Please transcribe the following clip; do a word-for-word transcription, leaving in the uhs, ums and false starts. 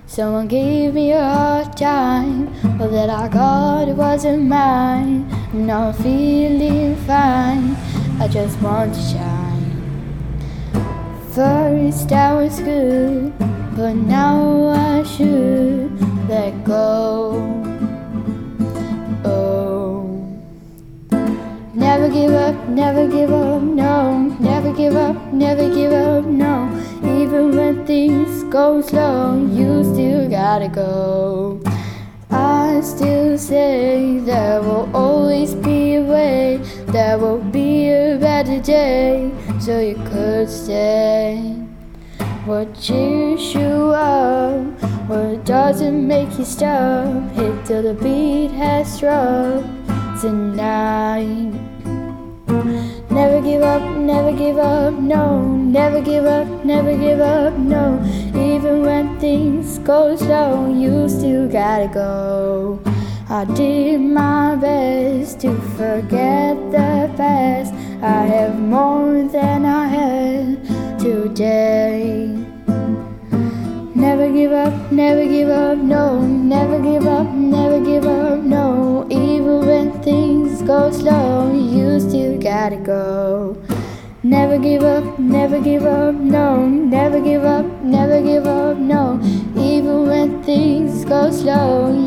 Someone gave me a hard time, all that I got wasn't mine. Now I'm feeling fine, I just want to shine. First I was good, but now I should let go. Oh, never give up, never give up, no. Never give up, never give up, no. Even when things go slow, you still gotta go. I still say there will always be a way, there will be a better day, so you could stay. What cheers you up, what doesn't make you stop, hit till the beat has dropped tonight. Never give up, never give up, no. Never give up, never give up, no. Even when things go slow, you still gotta go. I did my best to forget the past. I have more than I had today. Never give up, never give up, no. Never give up, never give up, no. Even when things go slow, you still gotta go. Never give up, never give up, no. Never give up, never give up, no. Even when things go slow,